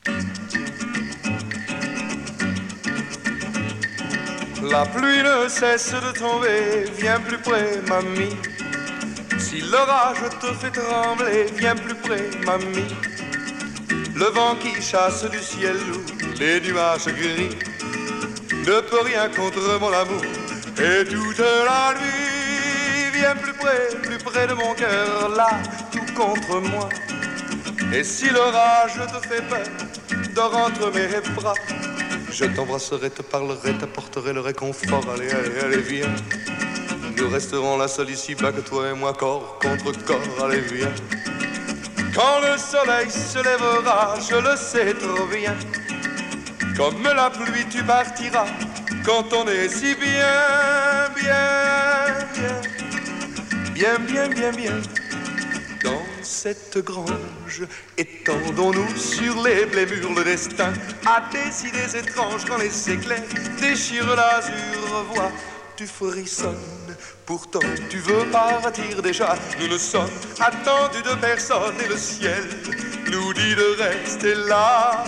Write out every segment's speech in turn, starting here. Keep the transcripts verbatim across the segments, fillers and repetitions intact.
La pluie ne cesse de tomber, viens plus près, mamie. Si l'orage te fait trembler, viens plus près, mamie. Le vent qui chasse du ciel lourd, les nuages gris, ne peut rien contre mon amour. Et toute la nuit, viens plus près, plus près de mon cœur, là, tout contre moi. Et si l'orage te fait peur, dors entre mes bras. Je t'embrasserai, te parlerai, t'apporterai le réconfort. Allez, allez, allez, viens. Nous resterons là seuls ici, pas que toi et moi, corps contre corps. Allez, viens. Quand le soleil se lèvera, je le sais trop bien. Comme la pluie, tu partiras. Quand on est si bien, bien, bien, bien, bien, bien, bien. Dans cette grange, étendons-nous sur les blés mûrs. Le destin a des idées étranges quand les éclairs déchirent l'azur. Vois, tu frissonnes, pourtant tu veux partir déjà. Nous ne sommes attendus de personne et le ciel nous dit de rester là.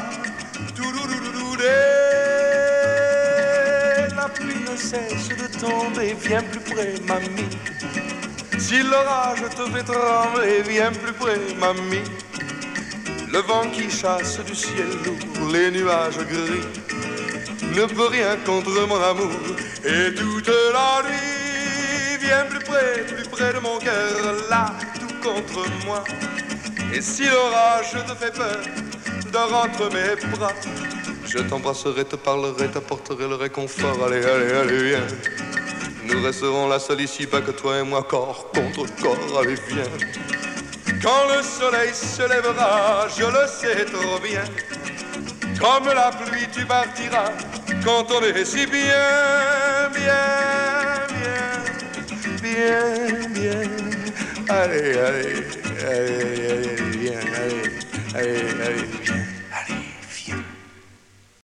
La pluie ne cesse de tomber, viens plus près, mamie. Si l'orage te fait trembler, viens plus près, mamie. Le vent qui chasse du ciel lourd, les nuages gris, ne peut rien contre mon amour. Et toute la nuit, viens plus près, plus près de mon cœur, là, tout contre moi. Et si l'orage te fait peur, dors entre mes bras. Je t'embrasserai, te parlerai, t'apporterai le réconfort. Allez, allez, allez, viens. Nous resterons là seuls ici, pas que toi et moi, corps contre corps. Allez, viens. Quand le soleil se lèvera, je le sais trop bien. Comme la pluie, tu partiras. Quand on est si bien, bien, bien, bien, bien. Allez, allez, allez, allez, viens, allez, allez, allez, viens.